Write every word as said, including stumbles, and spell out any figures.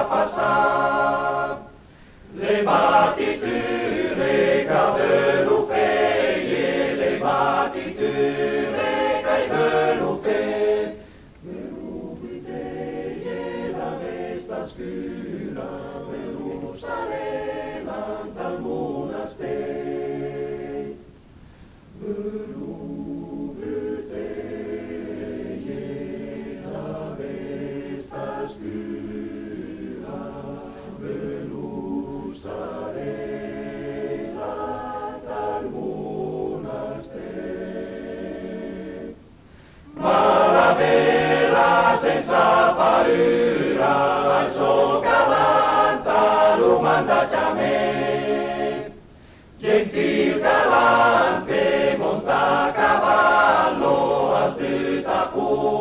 passar. Le batiture ca velu feie, le batiture ca-i velu fe. Velu viteie la vesta scura, velu sarela dal monaster. Velu viteie la vesta scura, velu sarela dal monaster. Ma la vela senza paura al suo galanta lumanda me. Gentil galante monta a cavallo, aspetta